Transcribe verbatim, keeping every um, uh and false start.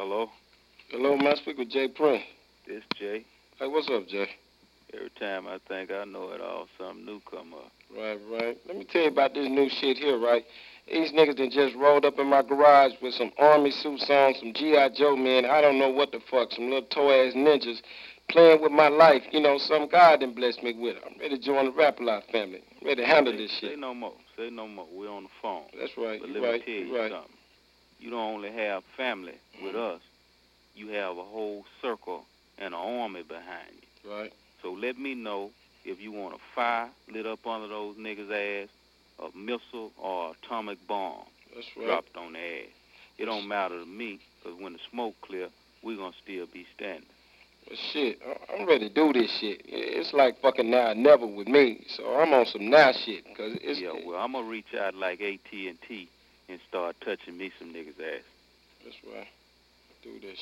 Hello? Hello, man. I speak with Jay Prince. This Jay. Hey, what's up, Jay? Every time I think I know it all, something new come up. Right, right. Let me tell you about this new shit here, right? These niggas that just rolled up in my garage with some army suits on, some G I. Joe, man. I don't know what the fuck. Some little toy-ass ninjas playing with my life. You know, some God done blessed me with. I'm ready to join the Rap-A-Lot family. I'm ready to handle say, this shit. Say no more. Say no more. We're on the phone. That's right. But You let right. me tell You you right. something. You don't only have family with Mm. us. You have a whole circle and an army behind you. Right. So let me know if you want a fire lit up under those niggas' ass, a missile or atomic bomb That's right. dropped on their ass. It don't matter to me, because when the smoke clear, we're going to still be standing. Well, shit, I- I'm ready to do this shit. It's like fucking now or never with me. So I'm on some now shit. Cause it's, Yeah, well, I'm going to reach out like A T and T and start touching me some niggas' ass. That's right. Do this